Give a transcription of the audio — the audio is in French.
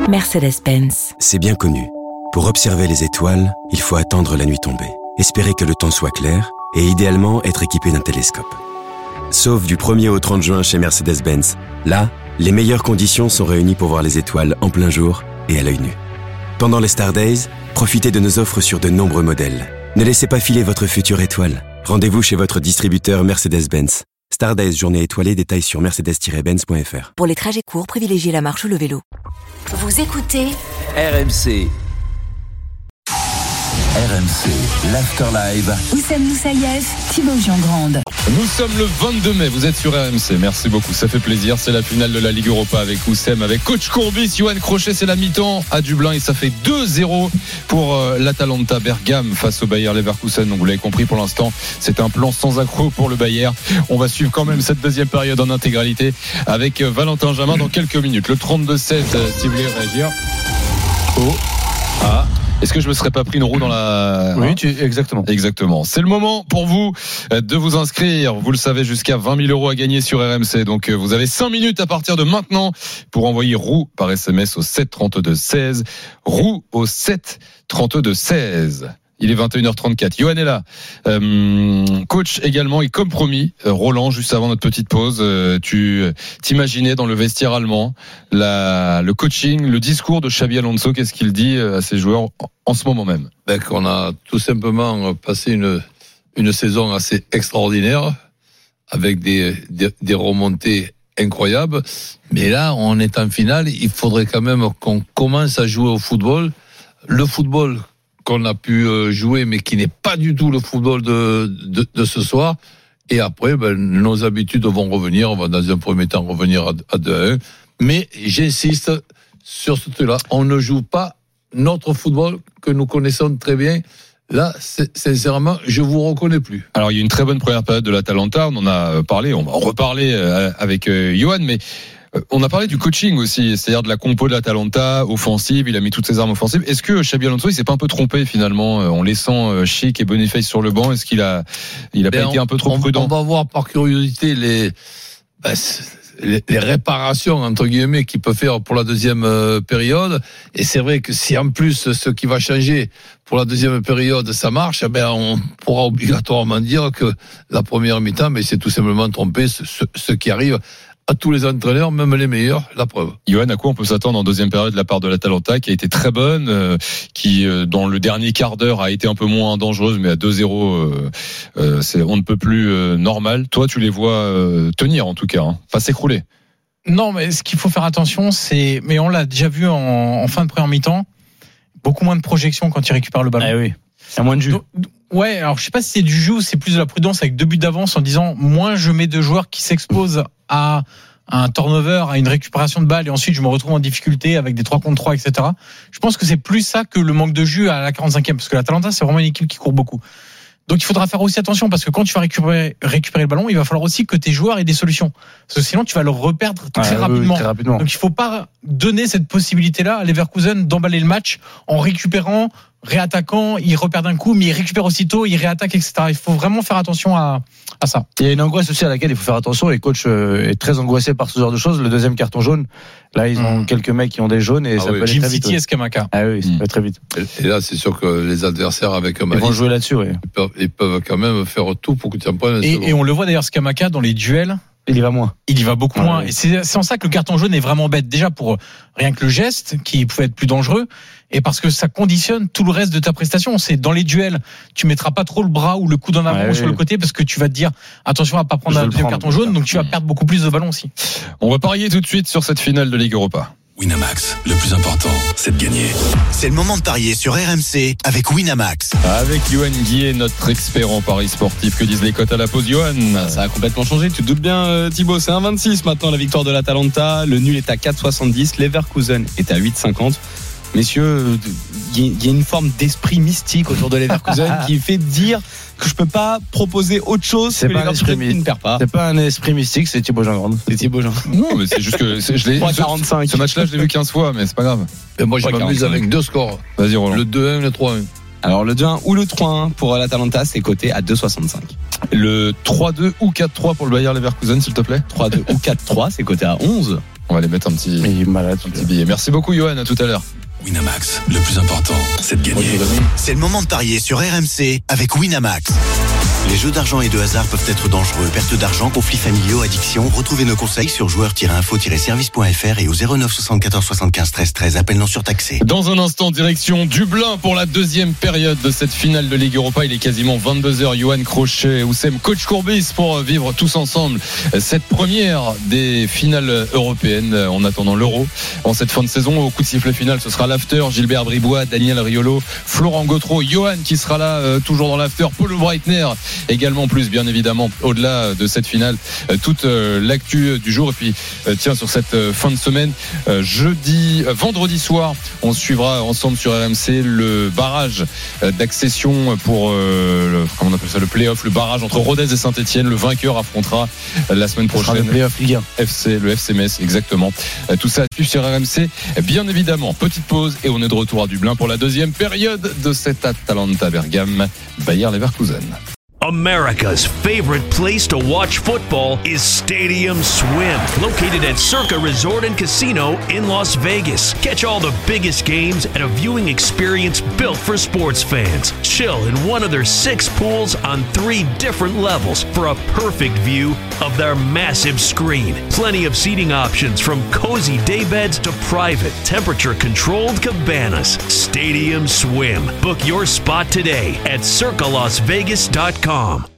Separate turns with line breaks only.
Mercedes-Benz.
C'est bien connu. Pour observer les étoiles, il faut attendre la nuit tombée, espérer que le temps soit clair et idéalement être équipé d'un télescope. Sauf du 1er au 30 juin chez Mercedes-Benz. Là, les meilleures conditions sont réunies pour voir les étoiles en plein jour et à l'œil nu. Pendant les Star Days, profitez de nos offres sur de nombreux modèles. Ne laissez pas filer votre future étoile. Rendez-vous chez votre distributeur Mercedes-Benz. Star Days, journée étoilée, détails sur mercedes-benz.fr.
Pour les trajets courts, privilégiez la marche ou le vélo. Vous écoutez
RMC. RMC, l'Afterlive.
Oussem Moussaïef, Thibaut Jean-Grande.
Nous sommes le 22 mai, vous êtes sur RMC, merci beaucoup, ça fait plaisir, c'est la finale de la Ligue Europa avec Oussem, avec Coach Courbis, Johan Crochet, c'est la mi-temps à Dublin et ça fait 2-0 pour l'Atalanta Bergame face au Bayer Leverkusen, donc vous l'avez compris pour l'instant, c'est un plan sans accroc pour le Bayer. On va suivre quand même cette deuxième période en intégralité avec Valentin Jamin dans quelques minutes, le 32-16 si vous voulez réagir. Est-ce que je me serais pas pris une roue dans la...
Oui, exactement. C'est le moment pour vous de vous inscrire. Vous le savez, jusqu'à 20 000 € à gagner sur RMC. Donc, vous avez 5 minutes à partir de maintenant pour envoyer roue par SMS au 7 32 16. Roue au 7 32 16. Il est 21h34. Johan est là. Coach également. Et comme promis, Roland, juste avant notre petite pause, tu t'imaginais dans le vestiaire allemand le coaching, le discours de Xabi Alonso. Qu'est-ce qu'il dit à ses joueurs en ce moment même?
Qu'on a tout simplement passé une saison assez extraordinaire avec des remontées incroyables. Mais là, on est en finale. Il faudrait quand même qu'on commence à jouer au football. Le football qu'on a pu jouer, mais qui n'est pas du tout le football de ce soir. Et après, nos habitudes vont revenir. On va dans un premier temps revenir à 2-1. Mais j'insiste sur ce truc-là. On ne joue pas notre football que nous connaissons très bien. Là, sincèrement, je vous reconnais plus.
Alors, il y a une très bonne première période de l'Atalanta. On en a parlé. On va en reparler avec Johan, mais on a parlé du coaching aussi, c'est-à-dire de la compo de l'Atalanta offensive. Il a mis toutes ses armes offensives. Est-ce que Xabi Alonso, il s'est pas un peu trompé finalement en laissant Schick et Boniface sur le banc? Est-ce qu'il a pas été un peu trop prudent?
On va voir par curiosité les réparations entre guillemets qu'il peut faire pour la deuxième période. Et c'est vrai que si en plus ce qui va changer pour la deuxième période ça marche, on pourra obligatoirement dire que la première mi-temps, mais c'est tout simplement trompé, ce qui arrive à tous les entraîneurs, même les meilleurs, la preuve.
Johan, à quoi on peut s'attendre en deuxième période de la part de l'Atalanta, qui a été très bonne, qui dans le dernier quart d'heure a été un peu moins dangereuse, mais à 2-0, on ne peut plus normal. Toi, tu les vois tenir en tout cas, pas s'écrouler.
Non, mais ce qu'il faut faire attention, mais on l'a déjà vu en fin de première mi-temps, beaucoup moins de projections quand il récupère le ballon.
Ah oui, il y a moins de jus.
Ouais, alors je sais pas si c'est du jeu ou c'est plus de la prudence avec 2 buts d'avance en disant moins je mets de joueurs qui s'exposent à un turnover, à une récupération de balle et ensuite je me retrouve en difficulté avec des 3 contre 3, etc. Je pense que c'est plus ça que le manque de jus à la 45e parce que l'Atalanta c'est vraiment une équipe qui court beaucoup. Donc il faudra faire aussi attention parce que quand tu vas récupérer le ballon, il va falloir aussi que tes joueurs aient des solutions. Parce que sinon tu vas le reperdre très rapidement. Donc il faut pas donner cette possibilité-là à Leverkusen d'emballer le match en récupérant, réattaquant, il repère d'un coup, mais il récupère aussitôt, il réattaque, etc. Il faut vraiment faire attention à ça.
Il y a une angoisse aussi à laquelle il faut faire attention. Et le coach est très angoissé par ce genre de choses. Le deuxième carton jaune, là ils ont quelques mecs qui ont des jaunes et ça peut aller très vite.
City, Escamacca.
Ah oui, ça peut aller très vite.
Et là c'est sûr que les adversaires avec un
ils vont jouer là-dessus. Oui.
Ils peuvent quand même faire tout pour que tu en prennes.
Et on le voit d'ailleurs, Scamacca dans les duels.
Il y va moins.
Il y va beaucoup moins. Oui. Et c'est en ça que le carton jaune est vraiment bête. Déjà pour rien que le geste, qui pouvait être plus dangereux, et parce que ça conditionne tout le reste de ta prestation. C'est dans les duels, tu mettras pas trop le bras ou le coude en avant ou sur le côté, parce que tu vas te dire attention à pas prendre un deuxième carton jaune, donc tu vas perdre beaucoup plus de ballons aussi.
On va parier tout de suite sur cette finale de Ligue Europa.
Winamax, le plus important, c'est de gagner.
C'est le moment de parier sur RMC avec Winamax.
Avec Johan Guillet, notre expert en paris sportif. Que disent les cotes à la pause, Johan?
Ça a complètement changé, tu te doutes bien Thibaut, c'est 1,26 maintenant la victoire de l'Atalanta, le nul est à 4,70, Leverkusen est à 8,50. Messieurs, il y a une forme d'esprit mystique autour de Leverkusen qui fait dire que je peux pas proposer autre chose que Leverkusen qui ne perd pas.
C'est pas un esprit mystique, c'est Thibaut Jean-Grande.
C'est Thibaut Jean-Grande.
Non, mais c'est juste que ce match-là, je l'ai vu 15 fois, mais c'est pas grave.
Et moi, je m'amuse avec 2 scores.
Vas-y, Roland.
Le 2-1, le 3-1.
Alors, le 2-1 ou le 3-1 pour l'Atalanta, c'est coté à 2,65.
Le 3-2 ou 4-3 pour le Bayer Leverkusen, s'il te plaît.
3-2 ou 4-3, c'est coté à 11.
On va les mettre un petit billet. Merci beaucoup, Johan. À tout à l'heure.
Winamax, le plus important, c'est de gagner. C'est le moment de parier sur RMC avec Winamax. Les jeux d'argent et de hasard peuvent être dangereux. Perte d'argent, conflits familiaux, addiction. Retrouvez nos conseils sur joueurs-info-service.fr et au 09 74 75 13 13. Appel non surtaxé.
Dans un instant, direction Dublin pour la deuxième période de cette finale de Ligue Europa. Il est quasiment 22h. Johan Crochet, Oussem, coach Courbis pour vivre tous ensemble cette première des finales européennes en attendant l'Euro. En cette fin de saison, au coup de sifflet final, ce sera l'after. Gilbert Bribois, Daniel Riolo, Florent Gautreau, Johan qui sera là toujours dans l'after, Paulo Breitner également, plus bien évidemment au-delà de cette finale toute l'actu du jour. Et puis tiens, sur cette fin de semaine, vendredi soir, on suivra ensemble sur RMC le barrage d'accession pour comment on appelle ça, le play-off, le barrage entre Rodez et Saint-Etienne. Le vainqueur affrontera la semaine prochaine
le play-off Ligue 1
le FC Metz, exactement. Tout ça à suivre sur RMC bien évidemment. Petite pause et on est de retour à Dublin pour la deuxième période de cette Atalanta Bergame Bayer Leverkusen.
America's favorite place to watch football is Stadium Swim, located at Circa Resort and Casino in Las Vegas. Catch all the biggest games at a viewing experience built for sports fans. Chill in one of their 6 pools on 3 different levels for a perfect view of their massive screen. Plenty of seating options from cozy daybeds to private, temperature-controlled cabanas. Stadium Swim. Book your spot today at circalasvegas.com.